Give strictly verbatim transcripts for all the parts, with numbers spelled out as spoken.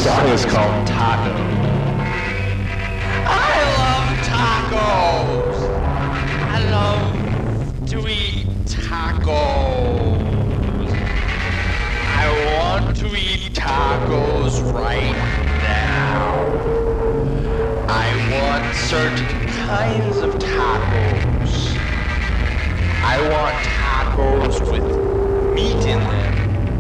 song is called Taco. I love tacos. I love to eat tacos. I want to eat tacos right now. I want certain kinds of tacos. I want tacos with meat in them.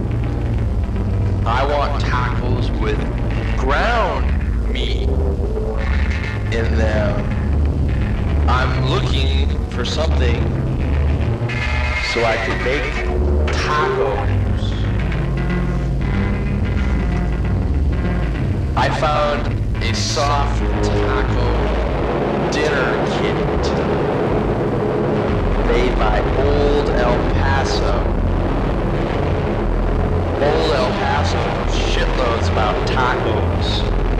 I want tacos with ground meat in them. I'm looking for something so I can make tacos. I found a soft taco dinner kit made by Old El Paso. Old El Paso knows shitloads about tacos.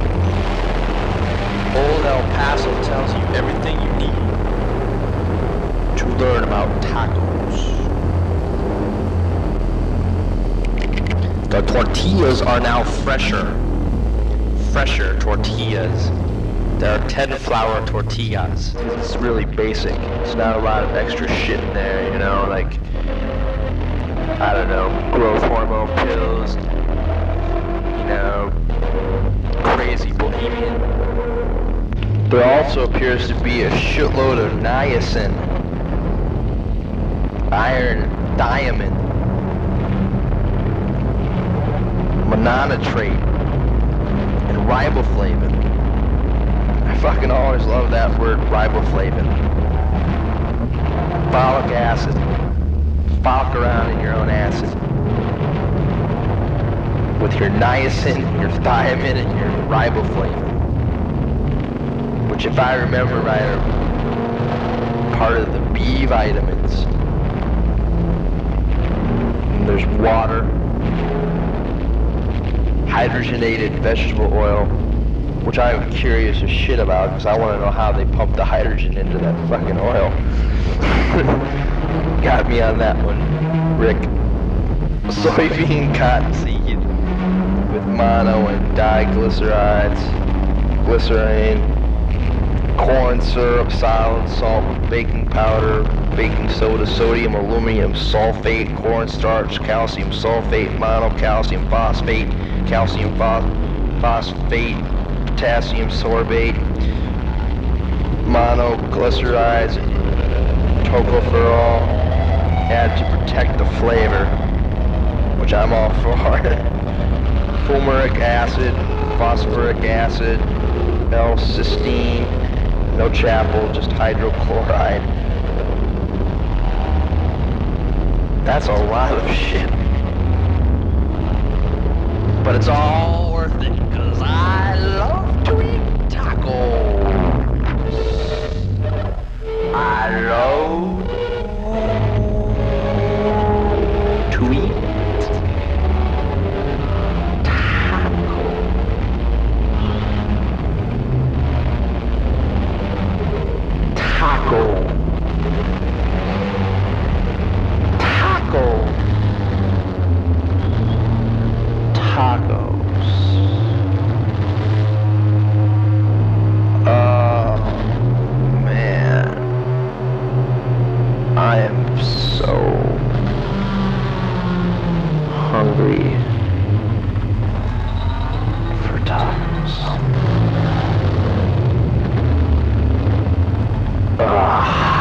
Old El Paso tells you everything you need to learn about tacos. The tortillas are now fresher. Fresher tortillas. There are ten flour tortillas. It's really basic. It's not a lot of extra shit in there, you know, like, I don't know, growth hormone pills, you know, crazy bohemian. There also appears to be a shitload of niacin, iron, thiamine, mononitrate, and riboflavin. I fucking always love that word, riboflavin. Folic acid. Folic around in your own acid. With your niacin, your thiamine, and your riboflavin. Which, if I remember right, are part of the B vitamins. And there's water. Hydrogenated vegetable oil, which I'm curious as shit about because I want to know how they pump the hydrogen into that fucking oil. Got me on that one, Rick. Soybean cottonseed with mono and diglycerides, glycerine, corn syrup, solid salt, baking powder, baking soda, sodium, aluminum sulfate, cornstarch, calcium sulfate, monocalcium phosphate, calcium phos- phosphate, potassium sorbate, monoglycerides, tocopherol, add to protect the flavor, which I'm all for. Fumaric acid, phosphoric acid, L-cysteine, no chapel, just hydrochloride. That's a lot of shit. But it's all worth it, because I love to eat tacos. I love to eat tacos. Taco. Taco. Tacos. Oh, man. I am so hungry for tacos. Ah.